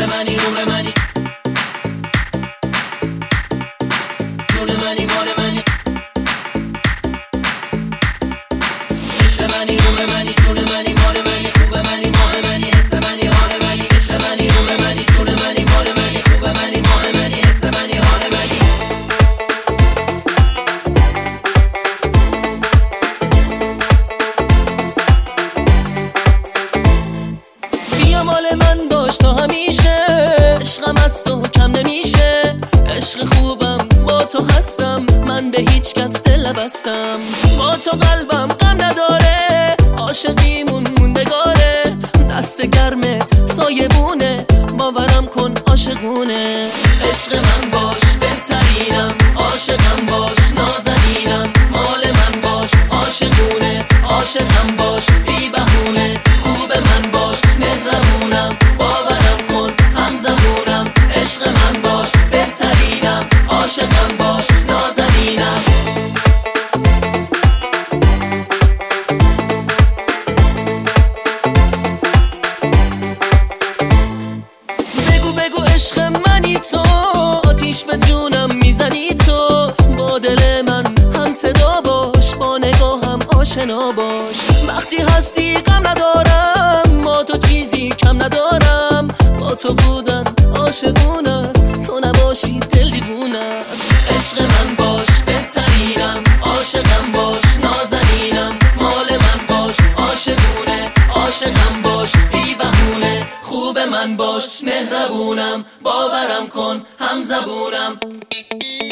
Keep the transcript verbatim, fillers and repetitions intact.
عشق منی نور منی جون منی مال منی عشق منی نور منی جون منی مال منی خوب منی ماه منی حس منی حال منی عشق منی نور منی جون منی مال منی خوب منی ماه منی حس منی حال منی بیا مال من باش تا همیشه عشقم از تو کم نمیشه عشق خوبم با تو هستم من به هیچ کس دل نبستم با تو قلبم غم نداره عاشقیمون موندگاره دست گرمت سایبونه باورم کن عاشقونه عشق من باش بهترینم عاشقم باش نازنینم مال من باش عاشقونه عاشقم باش بی بهونه خوب من باش مهربونم باورم کن همزبونم عشق من باش بهترینم عاشقم باش نازنینم بگو بگو عشق منی تو آتیش به جونم میزنی تو با دل من هم صدا باش با نگاهم آشنا باش وقتی هستی غم ندارم با تو چیزی کم ندارم با تو بودن عاشقون است تو نباشی دل دیوونه است عشق من باش بهترینم عاشقم باش نازنینم مال من باش عاشقونه عاشقم باش بی بهونه خوب من باش مهربونم باورم کن همزبونم